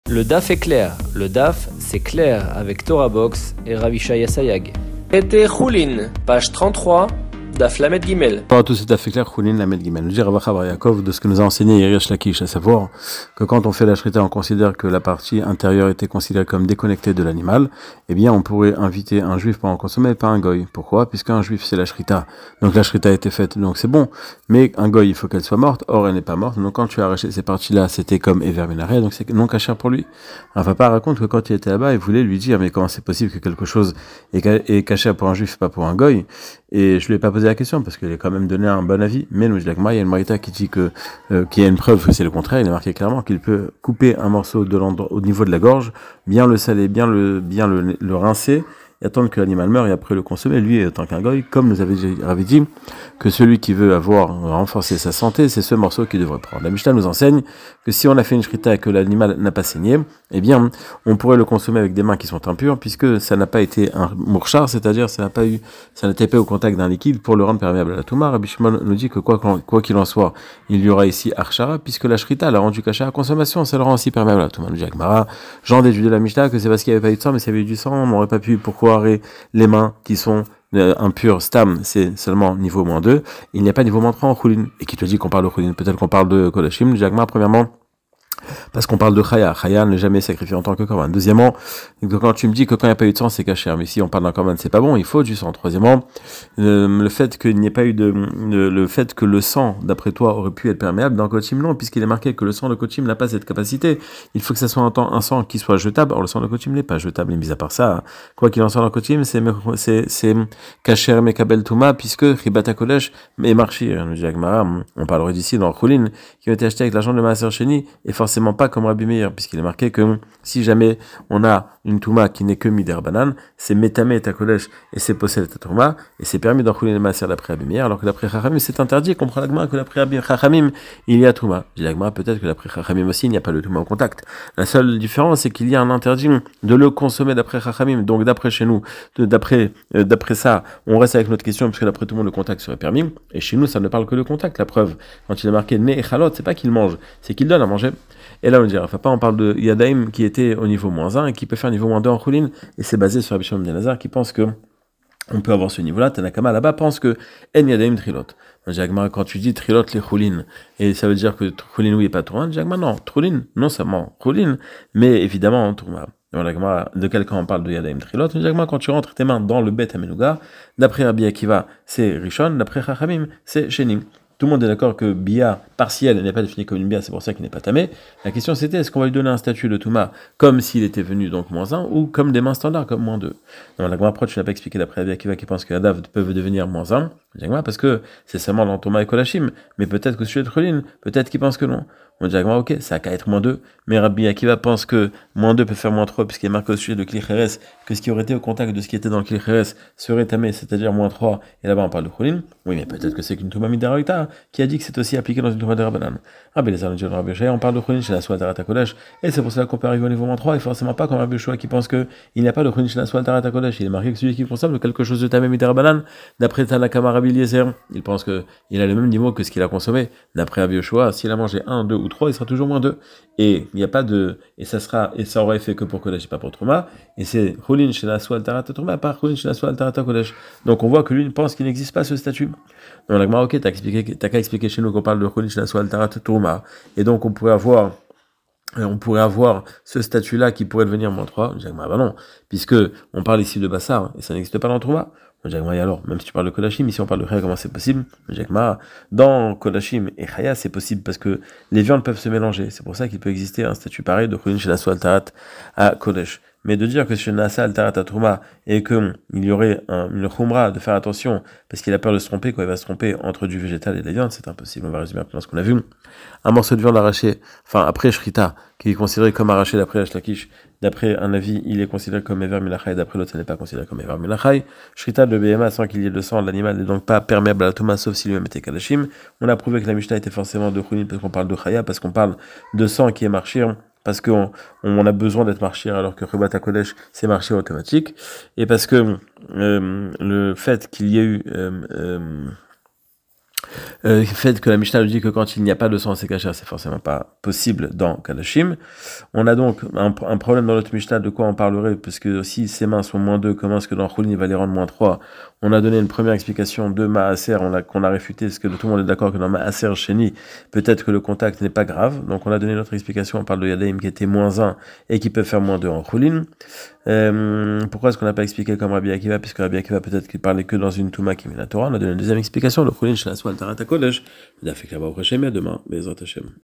Le DAF est clair. Le DAF, c'est clair avec Torah Box et Ravishaya Sayag. Traité Choulin, page 33, DAF Lamed Gimel. Pas tout c'est fait clair, Choulin Lamed Gimel. Nous dire Ravacha Yaakov de ce que nous a enseigné Yerish Lakish, à savoir que quand on fait la shrita, on considère que la partie intérieure était considérée comme déconnectée de l'animal, eh bien on pourrait inviter un juif pour en consommer et pas un goy. Pourquoi? Puisqu'un juif c'est la shrita. Donc la shrita a été faite, donc c'est bon. Mais un goy, il faut qu'elle soit morte, or elle n'est pas morte. Donc quand tu as arraché ces parties-là, c'était comme Everminare, donc c'est non cachère pour lui. Un papa raconte que quand il était là-bas, il voulait lui dire, mais comment c'est possible que quelque chose est caché pour un juif, pas pour un goy? Et je lui ai pas posé la question parce qu'il a quand même donné un bon avis. Mais nous, il y a une marita qui dit que qu'il y a une preuve que c'est le contraire. Il est marqué clairement qu'il peut couper un morceau de au niveau de la gorge, bien le saler, bien le rincer, et attendre que l'animal meure et après le consommer. Lui, en tant qu'un goy, comme nous avait dit que celui qui veut renforcer sa santé, c'est ce morceau qu'il devrait prendre. La Mishnah nous enseigne que si on a fait une shrita et que l'animal n'a pas saigné, eh bien, on pourrait le consommer avec des mains qui sont impures, puisque ça n'a pas été un mourchar, c'est-à-dire ça n'était pas au contact d'un liquide pour le rendre perméable à la touma. Rabbi Shimon nous dit que quoi qu'il en soit, il y aura ici archara, puisque la shrita l'a rendu caché à consommation, ça le rend aussi perméable à la touma. Nous dit Agmara, j'en déduis de la Mishnah que c'est parce qu'il n'y avait pas eu de sang, mais s'il y avait eu du sang, on n'aurait pas pu, pourquoi les mains qui sont impures, stam, c'est seulement niveau -2, il n'y a pas niveau -3 en choulin. Et qui te dit qu'on parle de choulin? Peut-être qu'on parle de kodashim. Jagma, premièrement, parce qu'on parle de chaya. Chaya n'est jamais sacrifié en tant que korban. Deuxièmement, quand tu me dis que quand il n'y a pas eu de sang, c'est caché. Mais si on parle d'un korban, c'est pas bon, il faut du sang. Troisièmement, le fait qu'il n'y ait pas eu le fait que le sang, d'après toi, aurait pu être perméable dans Kochim, non, puisqu'il est marqué que le sang de Kochim n'a pas cette capacité. Il faut que ça soit un sang qui soit jetable. Or, le sang de Kochim n'est pas jetable. Et mis à part ça, quoi qu'il en soit dans Kochim, c'est kacher mekabel tuma, puisque ribata kodesh est marchi. On parlerait d'ici dans Choulin, qui ont été achetés avec l'argent de Maaser Sheni, et forcément pas comme Rabbi Meir, puisqu'il est marqué que si jamais on a une touma qui n'est que mider banan, c'est metame et takodesh et c'est possède ta touma, et c'est permis d'enrouler les maaser d'après Rabbi Meir, alors que d'après Chachamim c'est interdit. Comprend l'agma que d'après Chachamim il y a touma. Dit l'agma peut-être que d'après Chachamim aussi il n'y a pas de touma au contact. La seule différence c'est qu'il y a un interdit de le consommer d'après Chachamim. Donc d'après chez nous, d'après ça, on reste avec notre question parce que d'après tout le monde le contact serait permis, et chez nous ça ne parle que de contact. La preuve, quand il est marqué ne et chalot, c'est pas qu'il mange, c'est qu'il donne à manger. Et là, on dirait, on parle de Yadaim qui était au niveau -1 et qui peut faire niveau -2 en choulin, et c'est basé sur Rabbi Shimon ben Elazar qui pense que on peut avoir ce niveau-là. Tanakama là-bas pense que En Yadaim Trilot. Quand tu dis Trilot les choulin, et ça veut dire que choulin oui et pas Tourman, non, choulin, non seulement choulin, mais évidemment Tourma. De quel cas on parle de Yadaim Trilot? Quand tu rentres tes mains dans le Bet Amenuga, d'après Rabbi Akiva, c'est Rishon, d'après Chachamim, c'est Shenim. Tout le monde est d'accord que bia partiel n'est pas défini comme une bia, c'est pour ça qu'il n'est pas tamé. La question c'était, est-ce qu'on va lui donner un statut de Touma comme s'il était venu donc -1 ou comme des mains standards comme -2? Non, la Gemara, tu n'as pas expliqué d'après Rabbi Akiva qui pense que Hadav peuvent devenir -1. Parce que c'est seulement dans Touma et Kolashim, mais peut-être que celui de Cholin, peut-être qu'il pense que non. On dit ok, ça a qu'à être -2, mais Rabbi Akiva pense que -2 peut faire -3 puisqu'il est marqué au sujet de Kli Cheres que ce qui aurait été au contact de ce qui était dans le Kli Cheres serait tamé, c'est-à-dire -3, et là-bas on parle de Cholin. Oui, mais peut-être que c'est qu'une Touma Midaraita qui a dit que c'est aussi appliqué dans une Touma de Rabbanan. Rabbi Elazar nous dit Rabbi Shaya, on parle de Cholin chez la Soal-Tarata Kodesh, et c'est pour cela qu'on peut arriver au niveau -3, et forcément pas comme Rabbi Shua qui pense que il n'y a pas de Cholin chez la Soal-Tarata Kodesh. Il est marqué que celui qui consomme quelque chose de tamé Midarabanan, d'après Tanakama Rabbi Eliezer, il pense que il a le même niveau que ce qu'il a consommé. D'après Rabbi Yoshua, s'il a mangé 1, 2 ou 3, il sera toujours -2. Et il n'y a pas de, et ça aurait fait que pour Kodesh et pas pour Trouma. Et c'est Cholin chez la Soal Tarata Trouma, pas Cholin chez la Soal Tarata Kodesh. Donc on voit que lui pense qu'il n'existe pas ce statut. Donc la Gemara, ok, t'as qu'à expliquer chez nous qu'on parle de Cholin chez la Soal Tarata Trouma. Et donc on pourrait avoir ce statut-là qui pourrait devenir -3. Je dis, bah non, puisque on parle ici de Bassar, et ça n'existe pas dans Trouma. Alors, même si tu parles de Kodashim, ici on parle de Chaya, comment c'est possible? Dans Kodashim et Chaya, c'est possible parce que les viandes peuvent se mélanger. C'est pour ça qu'il peut exister un statut pareil de Cholin chez la Soal Tarat à Kodesh. Mais de dire que chez Nasa al Tarat à Trouma et qu'il y aurait une Khumra de faire attention parce qu'il a peur de se tromper quand il va se tromper entre du végétal et de la viande, c'est impossible. On va résumer un peu dans ce qu'on a vu. Un morceau de viande arraché, après Shrita, qui est considéré comme arraché d'après Lakish, d'après un avis, il est considéré comme Ever Milachai, d'après l'autre, ça n'est pas considéré comme Ever Milachai. Shrita de BMA sans qu'il y ait de sang, l'animal n'est donc pas perméable à la Touma, sauf si lui-même était Kadashim. On a prouvé que la Mishnah était forcément de Choulin parce qu'on parle de Chaya, parce qu'on parle de sang qui est marchir, parce qu'on a besoin d'être marchir alors que Rubat Kodesh c'est marchir automatique, et parce que le fait qu'il y ait eu Le fait que la Mishnah nous dit que quand il n'y a pas de sang, c'est kasher, c'est forcément pas possible dans Kadashim. On a donc un problème dans notre Mishnah, de quoi on parlerait, parce que si ses mains sont -2, comment est-ce que dans Choulin il va les rendre -3? On a donné une première explication de Maaser, qu'on a réfuté, parce que tout le monde est d'accord que dans Maaser Sheni, peut-être que le contact n'est pas grave. Donc on a donné notre explication, on parle de Yadaim qui était -1 et qui peut faire -2 en Choulin. Pourquoi est-ce qu'on n'a pas expliqué comme Rabbi Akiva, puisque Rabbi Akiva peut-être qu'il parlait que dans une Touma qui met la Torah. On a donné une deuxième explication, le Choulin chez la Soal Tarat HaKodesh, il a fait que là-bas au prochain, demain, Bezrat Hashem.